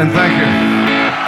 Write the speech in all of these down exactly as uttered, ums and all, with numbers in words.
and thank you.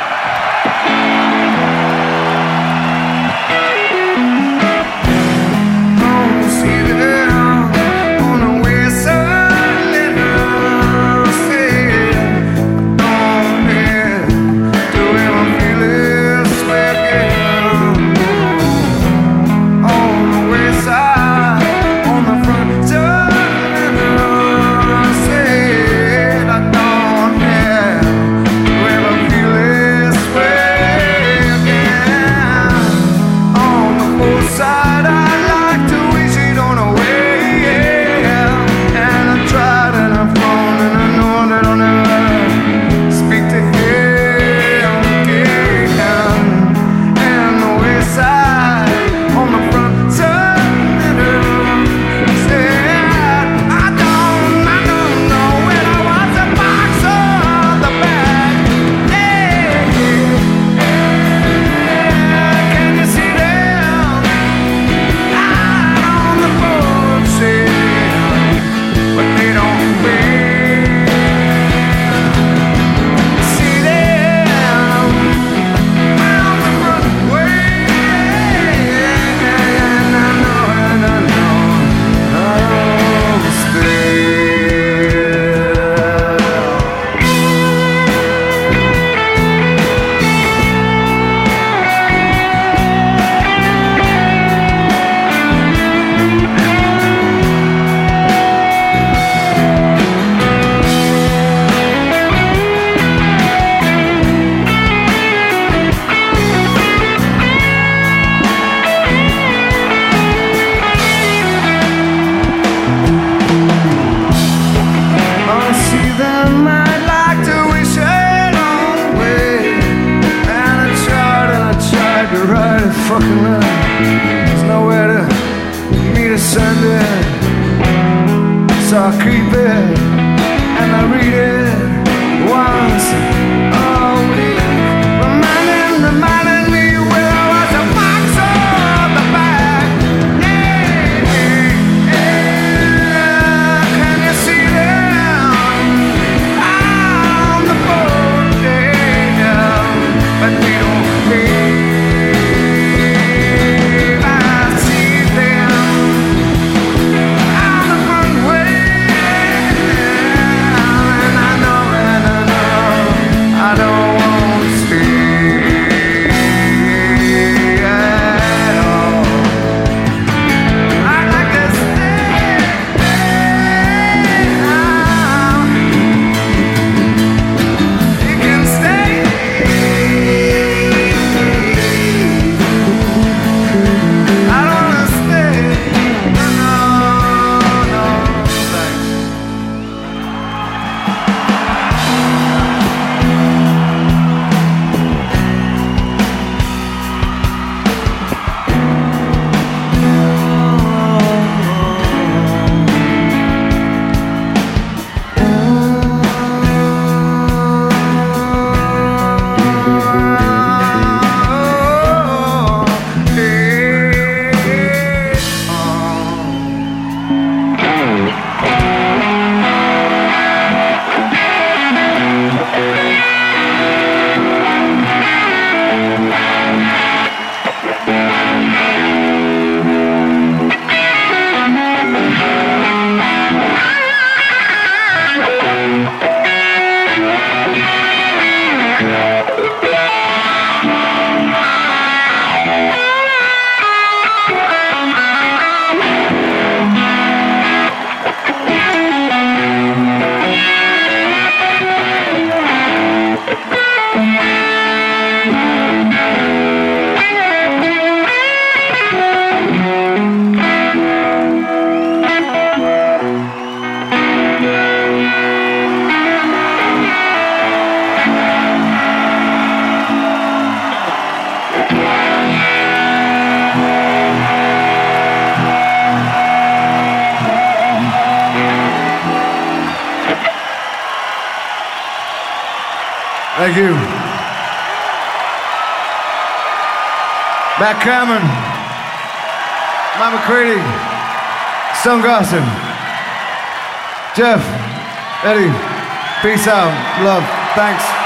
Fucking love. There's nowhere to me to send it, so I keep it and I read it once a week, reminding, reminding me where I was a box on the back. Yeah, yeah, can you see them on the boat? Yeah, but they don't care. Thank you. Matt Cameron, Matt McCready, Stone Gossard, Jeff, Eddie, peace out, love, thanks.